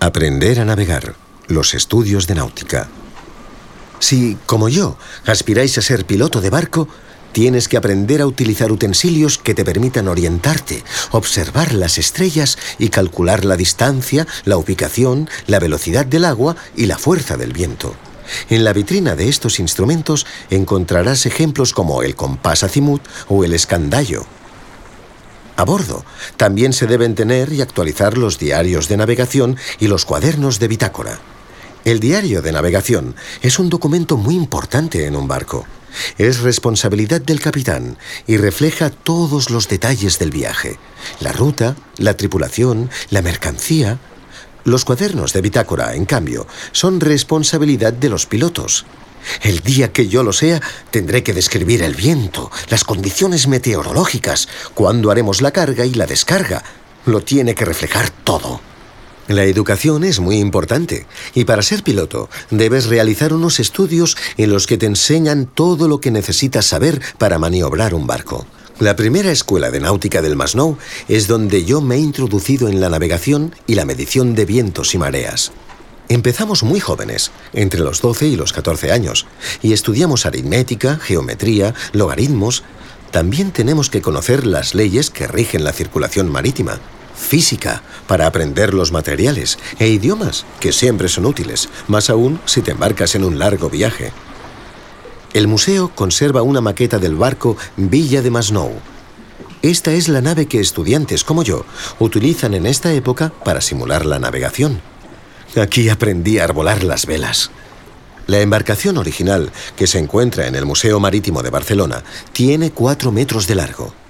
Aprender a navegar. Los estudios de náutica. Si, como yo, aspiráis a ser piloto de barco, tienes que aprender a utilizar utensilios que te permitan orientarte, observar las estrellas y calcular la distancia, la ubicación, la velocidad del agua y la fuerza del viento. En la vitrina de estos instrumentos encontrarás ejemplos como el compás azimut o el escandallo. A bordo también se deben tener y actualizar los diarios de navegación y los cuadernos de bitácora. El diario de navegación es un documento muy importante en un barco. Es responsabilidad del capitán y refleja todos los detalles del viaje: la ruta, la tripulación, la mercancía. Los cuadernos de bitácora, en cambio, son responsabilidad de los pilotos. El día que yo lo sea, tendré que describir el viento, las condiciones meteorológicas, cuándo haremos la carga y la descarga. Lo tiene que reflejar todo. La educación es muy importante y para ser piloto debes realizar unos estudios en los que te enseñan todo lo que necesitas saber para maniobrar un barco. La primera escuela de náutica del Masnou es donde yo me he introducido en la navegación y la medición de vientos y mareas. Empezamos muy jóvenes, entre los 12 y los 14 años, y estudiamos aritmética, geometría, logaritmos. También tenemos que conocer las leyes que rigen la circulación marítima, física, para aprender los materiales, e idiomas, que siempre son útiles, más aún si te embarcas en un largo viaje. El museo conserva una maqueta del barco Villa de Masnou. Esta es la nave que estudiantes como yo utilizan en esta época para simular la navegación. Aquí aprendí a arbolar las velas. La embarcación original, que se encuentra en el Museo Marítimo de Barcelona, tiene 4 metros de largo.